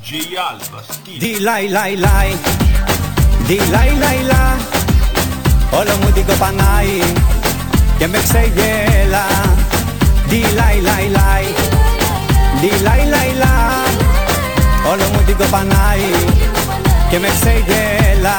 DJ Alba, Di lai lai lai, di lai lai la, όλο μου την κοπανάει και με ξεγέλα. Di lai lai lai, di lai lai la, όλο μου την κοπανάει και με ξεγέλα.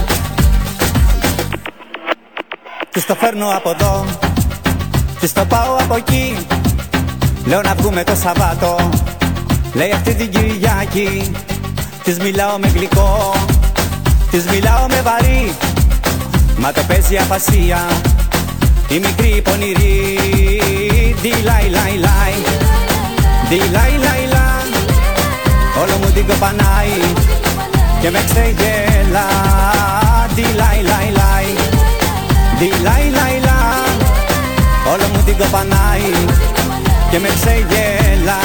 Της το φέρνω από εδώ, της το πάω από εκεί. Λέω να βγούμε το Σαββάτο, λέει αυτή την Κυριακή. Της μιλάω με γλυκό, της μιλάω με βαρύ, μα το παίζει απασία η μικρή πονηρή. Di lai lai lai, di lai lai la, όλο μου την κοπανάει και με ξεγέλα. Di lai lai lai, di lai lai la, όλο μου την κοπανάει και με ξεγέλα.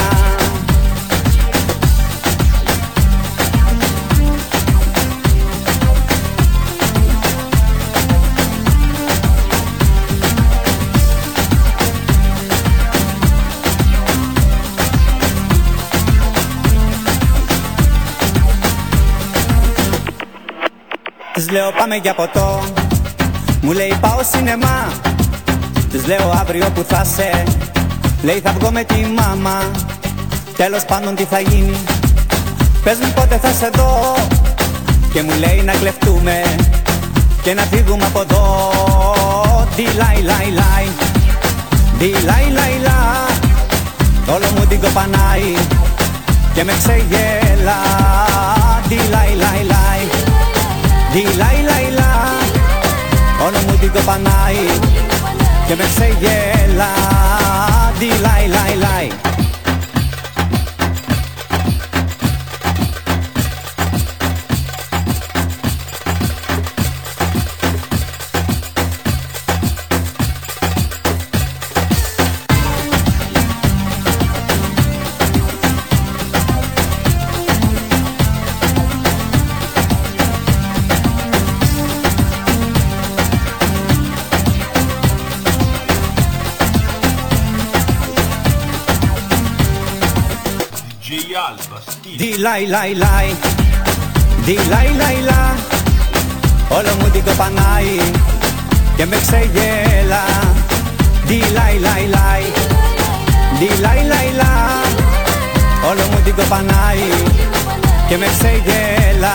Της λέω πάμε για ποτό, μου λέει πάω σινεμά. Της λέω αύριο που θα σε, λέει θα βγω με τη μάμα. Τέλος πάντων τι θα γίνει, πες μου πότε θα σε δω. Και μου λέει να κλεφτούμε και να φύγουμε από εδώ. Di lai lai lai, di lai lai la, όλο μου την κοπανάει και με ξεγέλα. Di lai lai lai, di lai lai la, όλο μου την κοπανάει και με ξεγέλα. Di lai lai lai. Di lai lai lai, di lai lai la, όλο μου την κοπανάει και με ξεγέλα. Di lai lai lai, di lai lai la, όλο μου την κοπανάει και με ξεγέλα.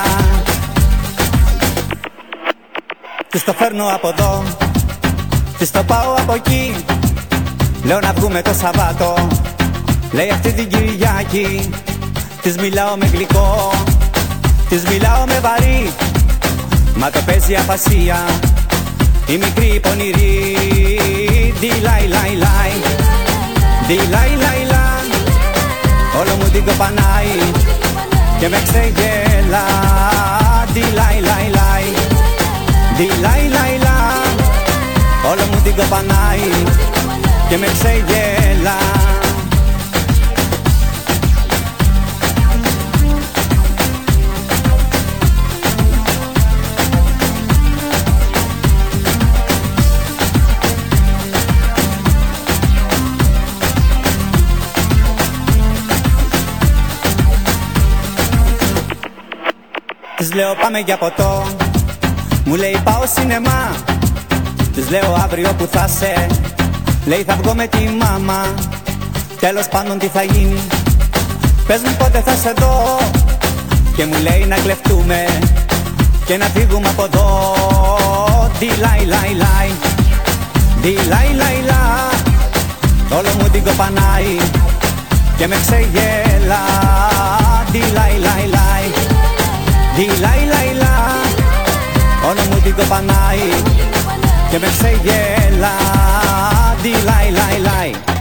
Της το φέρνω από εδώ, της το πάω από εκεί. Λέω να βγούμε το Σαββάτο, λέει αυτή την Κυριακή. Της μιλάω με γλυκό, της μιλάω με βαρύ, μα το παίζει απασία η μικρή πονηρή. Di lai lai lai, di lai lai la, όλο μου την κοπανάει και με ξεγέλα. Di lai lai lai, di lai lai la, όλο μου την κοπανάει και με ξεγέλα. Της λέω πάμε για ποτό, μου λέει πάω σινεμά. Της λέω αύριο που θα σε, λέει θα βγω με τη μάμα. Τέλος πάντων τι θα γίνει, πες μου πότε θα σε δω. Και μου λέει να κλεφτούμε και να φύγουμε από εδώ. Di lai lai lai, di lai lai la, όλο μου την κοπανάει και με ξεγέλα. Di lai lai lai, di lai lai la, όλο μου την κοπανάει και με ξεγέλα. Di lai lai lai.